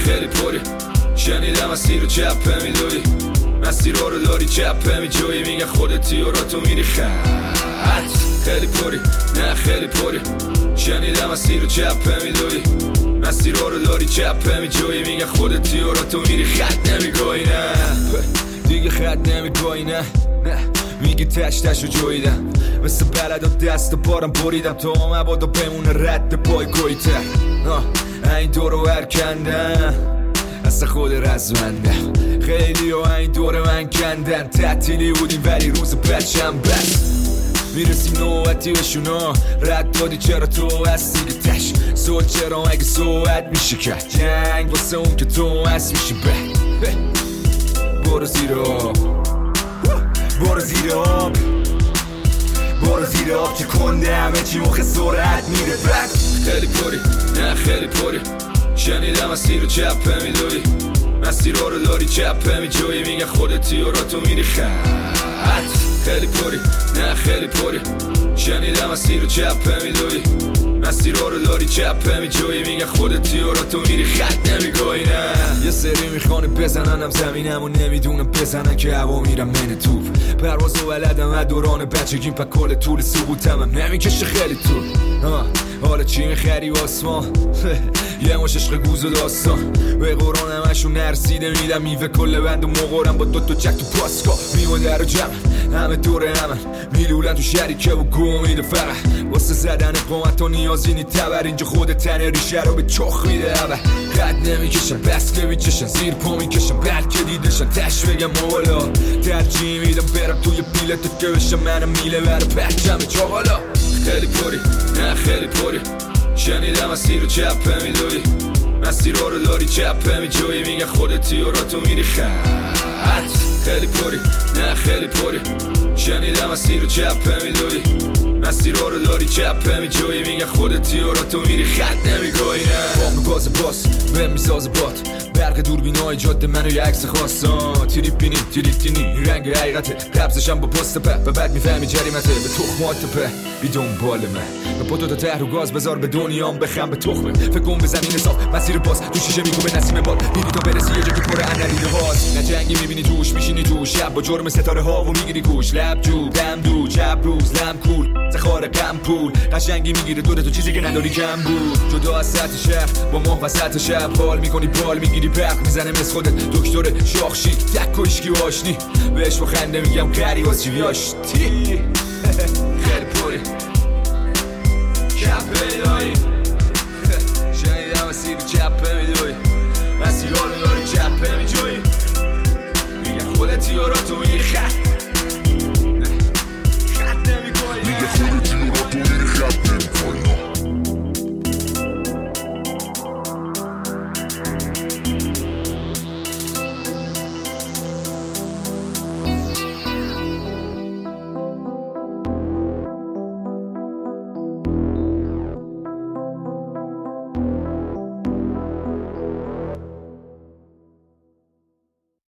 خیلی پری شنیدم مسیر رو چپه میدوی مسیر رو داری چپه میجوی میگه خودتی و را تو میری خط خیلی پری نه خیلی پری شنیدم مسیر رو چپه میدوی مسیر رو داری چپه میجوی میگه خودتی و را تو میری خط نمیگوی نه دیگه خط نمیگوی نه میگی تش رو جویدم مثل بلد و دست و بارم بریدم تو مبادا بمونه رد پای گویته این دور رو هرکندم اصلا خود رزمندم خیلی و این دور من کندن تعطیلی بودیم ولی روز پرشم بس میرسیم نوبتی بشونا رد دادی چرا تو هستی تش سول چرا اگه صحبت میشه کرد جنگ واسه اون که تو هست میشه بد برو زیر آب برو زیر آب برو زیر آب که کنده همه چی مخ سرعت میره بک خیلی پری نه خیلی پری شنیدم مسیر رو چپه میدوی مسیر رو داری چپه میجوی میگه خودتی و را تو میری خط خیلی پری نه خیلی پری شنیدم مسیر رو چپه میدوی مسیر رو داری چپه میجوی میگه خودتی و را تو میری خط نمیگوی نه یه سری میخوانه بزننم زمینم و نمیدونم بزنن که هوا میرم من توپ پرواز و بلدم و دوران بچگیم پا کل طول سقوطم هم نمیکشه خیلی طول حالا چی میخری آسمان یه مش عشق گوز و داستان به قرآن همشون نرسیده میدم میوه کل بند و مقارم با دوتا جک تو پاسکا میوه در و جمع همه دوره همن میلولن تو شریکه و گو میده فقط واسه زدن قامت و نیازی نی تبر اینجا خود تن ریشه رو به چخ میده اول قد نمیکشن بس که میچشن زیر پا میکشن بلکه دیدشن تش بگم مولا ترجیح میدم برم توی بیلت که بشم منم میله برم پرچم چاقالا خیلی پری نه خیلی پری شنیدم مسیر رو چپه میدوی مسیر رو داری چپه میجوی میگه خودتی و را تو میری خط خیلی پری نه خیلی پری شنیدم مسیر رو چپه میدوی مسیر رو داری چپه میجوی میگه خودتی و را تو میری خط نمیگوی نه بام گاز باس بهم میسازه بات برق دوربینای جاده منو یه عکس خواستان تریپینی تریپینی رنگ حقیقته قبضشم با پست به بعد میفهمی جریمته به تخمات په بی دنبال من به پتو تا ته رو گاز بذار به دنیام بخم به تخمه فکر کن به زمین صاف مسیر باز تو شیشه میگو نسیم باد دیدی تا برسی یه جا که پر اندیده هاست نه جنگی میبینی توش میشینی تو شب با جرم ستاره ها و میگیری گوش لب جو دم دو چپ روز لم کول زخاره کم پول قشنگی میگیره تو چیزی که نداری کم بود جدا از سطح شهر با ماه وسط شب حال میکنی بال میگیری برق میزنه مثل خودت دکتر شاخشی تک و اشکی و آشنی بهش با خنده میگم کری واس چی بیاشتی خیلی پوری چپه میدوی شنیدم مسیر چپه میدوی مسیر رو داری چپه میجوی میگم خودتی و را تو میری خط